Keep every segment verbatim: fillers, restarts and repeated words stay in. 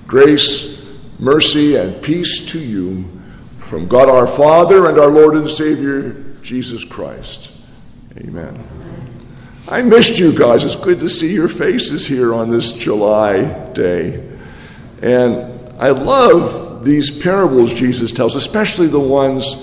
Grace, mercy, and peace to you from God our Father and our Lord and Savior, Jesus Christ. Amen. I missed you guys. It's good to see your faces here on this July day. And I love these parables Jesus tells, especially the ones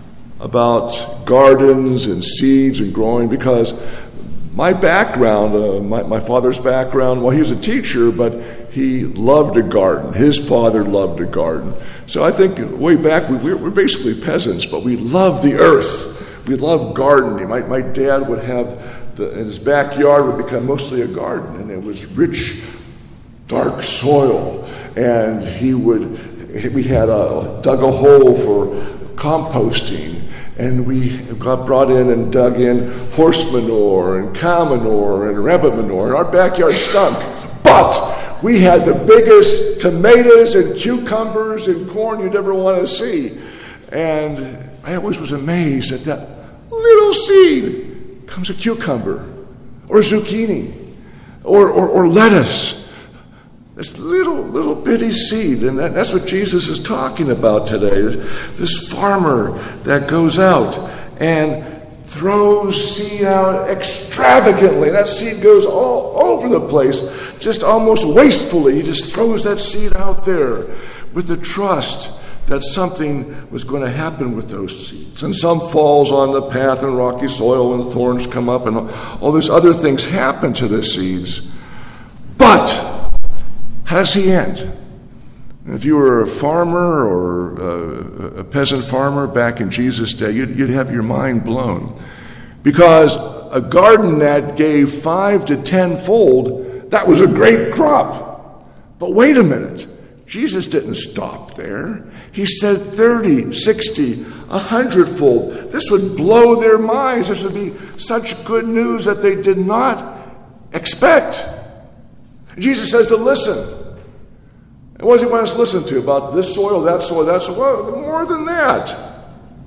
about gardens and seeds and growing, because my background, uh, my, my father's background, well, he was a teacher, but he loved a garden. His father loved a garden. So I think way back, we, we're basically peasants, but we love the earth. We love gardening. My, my dad would have, the, in his backyard would become mostly a garden, and it was rich, dark soil. And he would, we had a, dug a hole for composting, and we got brought in and dug in horse manure and cow manure and rabbit manure, and our backyard stunk. But we had the biggest tomatoes and cucumbers and corn you'd ever want to see. And I always was amazed at that little seed comes a cucumber or a zucchini or, or, or lettuce. This little, little bitty seed, and that, that's what Jesus is talking about today. This, this farmer that goes out and throws seed out extravagantly. That seed goes all over the place, just almost wastefully. He just throws that seed out there with the trust that something was going to happen with those seeds. And some falls on the path in rocky soil, and the thorns come up, and all these other things happen to the seeds. But how does he end? And if you were a farmer or a, a peasant farmer back in Jesus' day, you'd, you'd have your mind blown. Because a garden that gave five to tenfold, that was a great crop. But wait a minute. Jesus didn't stop there. He said thirty, sixty, a hundredfold. This would blow their minds. This would be such good news that they did not expect. Jesus says to listen. And what does he want us to listen to? About this soil, that soil, that soil? Well, more than that.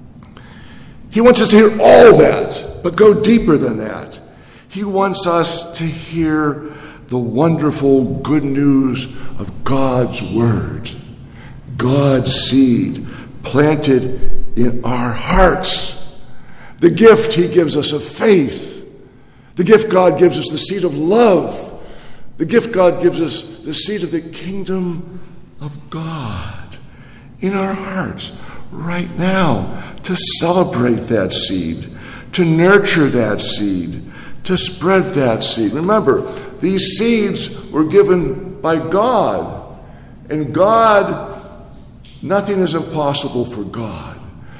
He wants us to hear all that, but go deeper than that. He wants us to hear the wonderful good news of God's Word. God's seed planted in our hearts. The gift he gives us of faith. The gift God gives us, the seed of love. The gift God gives us, the seed of the kingdom of God in our hearts right now, to celebrate that seed, to nurture that seed, to spread that seed. Remember, these seeds were given by God, and God, nothing is impossible for God.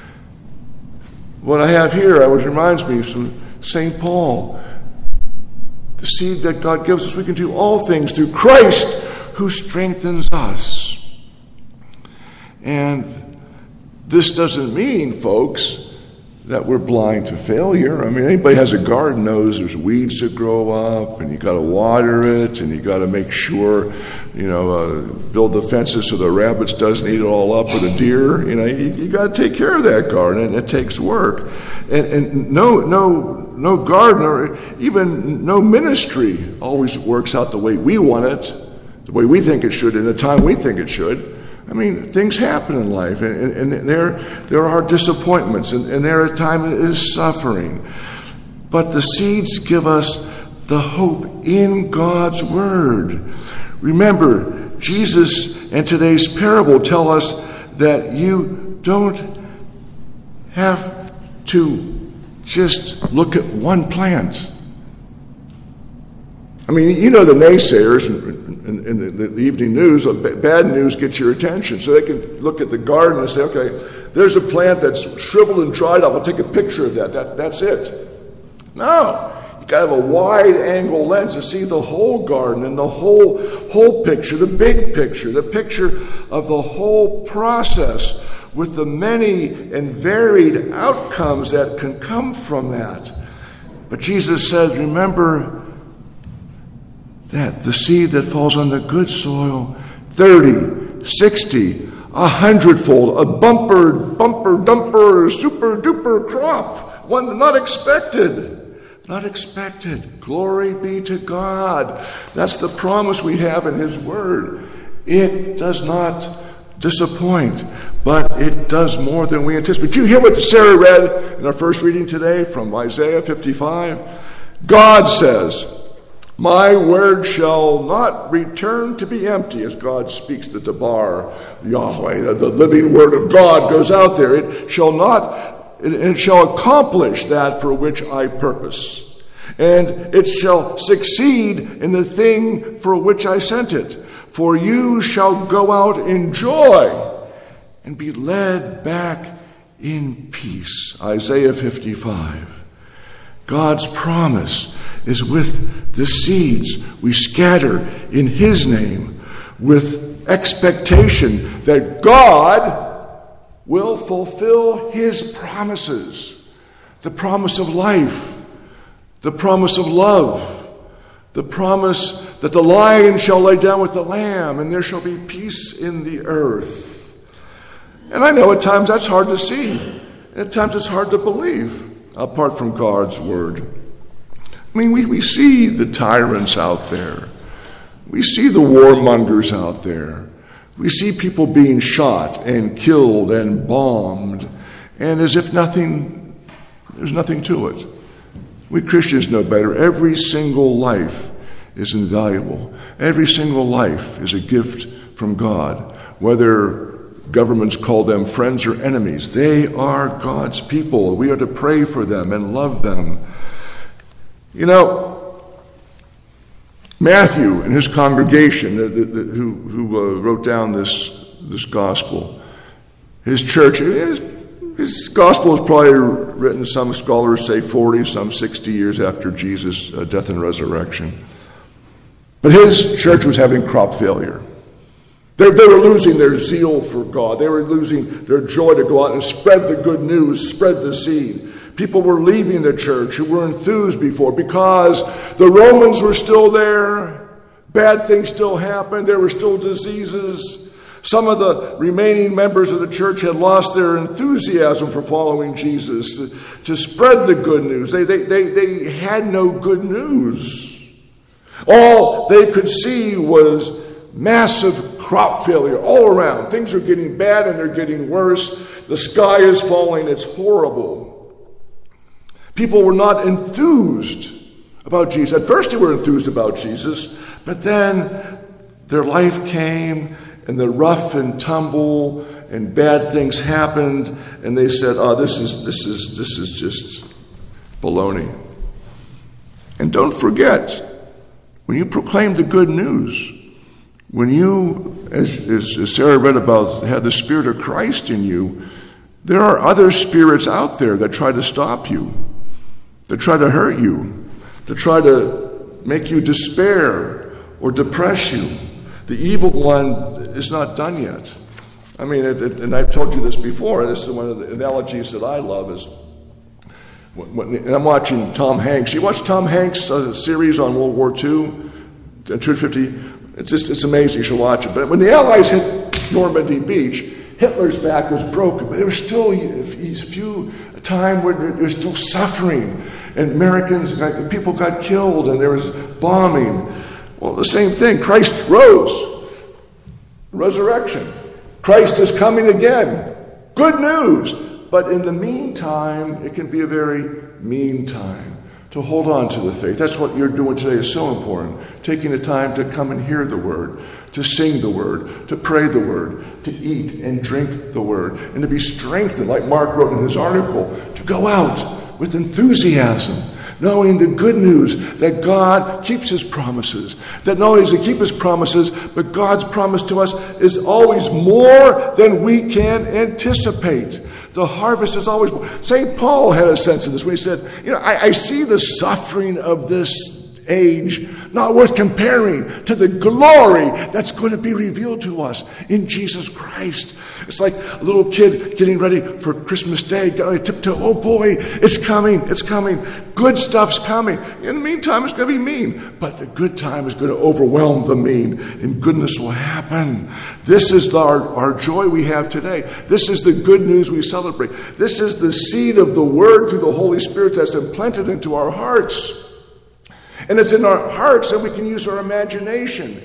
What I have here, always reminds me of Saint Paul. The seed that God gives us, we can do all things through Christ who strengthens us. And this doesn't mean, folks, that we're blind to failure. I mean, anybody who has a garden knows there's weeds that grow up, and you got to water it, and you got to make sure, you know, uh, build the fences so the rabbits doesn't eat it all up, or the deer. You know, you, you got to take care of that garden, and it takes work. And, and no, no. No gardener, even no ministry always works out the way we want it, the way we think it should, in the time we think it should. I mean, things happen in life, and, and there, there are disappointments, and, and there at times is suffering. But the seeds give us the hope in God's Word. Remember, Jesus and today's parable tell us that you don't have to just look at one plant. I mean, you know the naysayers in, in, in the, the evening news, bad news gets your attention. So they can look at the garden and say, okay, there's a plant that's shriveled and dried up. I'll take a picture of that. that that's it. No. You got to have a wide angle lens to see the whole garden and the whole, whole picture, the big picture, the picture of the whole process, with the many and varied outcomes that can come from that. But Jesus said, remember that the seed that falls on the good soil, thirty, sixty, a hundredfold, a bumper, bumper, dumper, super duper crop, one not expected. Not expected. Glory be to God. That's the promise we have in His Word. It does not disappoint, but it does more than we anticipate. Did you hear what Sarah read in our first reading today from Isaiah fifty-five? God says, my word shall not return to be empty, as God speaks to Debar, Yahweh, the, the living word of God goes out there. It shall not, it, it shall accomplish that for which I purpose. And it shall succeed in the thing for which I sent it. For you shall go out in joy and be led back in peace. Isaiah fifty-five. God's promise is with the seeds we scatter in his name, with expectation that God will fulfill his promises. The promise of life, the promise of love, the promise that the lion shall lay down with the lamb, and there shall be peace in the earth. And I know at times that's hard to see. At times it's hard to believe, apart from God's word. I mean, we, we see the tyrants out there. We see the warmongers out there. We see people being shot and killed and bombed, and as if nothing, there's nothing to it. We Christians know better. Every single life is invaluable. Every single life is a gift from God. Whether governments call them friends or enemies, they are God's people. We are to pray for them and love them. You know, Matthew and his congregation, uh, the, the, who, who uh, wrote down this, this gospel, his church, his, his gospel is probably written, some scholars say forty, some sixty years after Jesus' uh, death and resurrection. But his church was having crop failure. They, they were losing their zeal for God. They were losing their joy to go out and spread the good news, spread the seed. People were leaving the church who were enthused before because the Romans were still there. Bad things still happened. There were still diseases. Some of the remaining members of the church had lost their enthusiasm for following Jesus, to, to spread the good news. They, they, they, they had no good news. All they could see was massive crop failure all around. Things are getting bad and they're getting worse. The sky is falling. It's horrible. People were not enthused about Jesus. At first they were enthused about Jesus, but then their life came and the rough and tumble and bad things happened, and they said, oh, this is this is this is just baloney. And don't forget, when you proclaim the good news, when you, as, as Sarah read about, have the Spirit of Christ in you, there are other spirits out there that try to stop you, that try to hurt you, to try to make you despair or depress you. The evil one is not done yet. I mean, it, it, and I've told you this before, this is one of the analogies that I love, is when, when, and I'm watching Tom Hanks. You watch Tom Hanks' uh, series on World War Two, two fifty, it's just, it's amazing, you should watch it. But when the Allies hit Normandy Beach, Hitler's back was broken, but there was still a few a time where there was still suffering, and Americans, people got killed, and there was bombing. Well, the same thing. Christ rose. Resurrection. Christ is coming again. Good news. But in the meantime, it can be a very mean time to hold on to the faith. That's what you're doing today is so important. Taking the time to come and hear the word, to sing the word, to pray the word, to eat and drink the word, and to be strengthened, like Mark wrote in his article, to go out with enthusiasm, knowing the good news that God keeps his promises. That not only does he keep his promises, but God's promise to us is always more than we can anticipate. The harvest is always more. Saint Paul had a sense of this when he said, you know, I, I see the suffering of this age not worth comparing to the glory that's going to be revealed to us in Jesus Christ. It's like a little kid getting ready for Christmas Day, going to tiptoe, oh boy, it's coming, it's coming. Good stuff's coming. In the meantime, it's going to be mean, but the good time is going to overwhelm the mean, and goodness will happen. This is our, our joy we have today. This is the good news we celebrate. This is the seed of the word through the Holy Spirit that's implanted into our hearts. And it's in our hearts that we can use our imagination.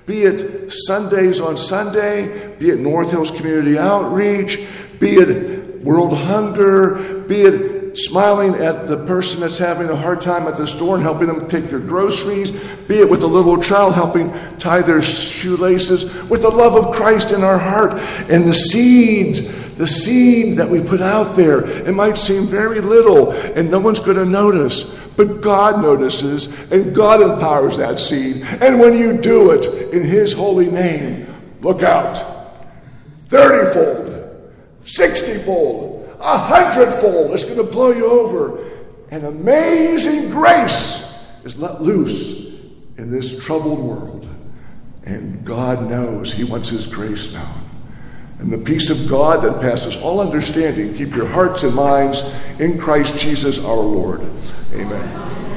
be it Sundays on Sunday, be it North Hills Community Outreach, be it World Hunger, be it smiling at the person that's having a hard time at the store and helping them take their groceries, be it with a little child helping tie their shoelaces, with the love of Christ in our heart. And the seeds, the seed that we put out there, it might seem very little and no one's going to notice, but God notices and God empowers that seed. And when you do it in His holy name, look out. thirty-fold, sixty-fold, a hundredfold. It's going to blow you over. And amazing grace is let loose in this troubled world. And God knows He wants His grace known. And the peace of God that passes all understanding, keep your hearts and minds in Christ Jesus our Lord. Amen.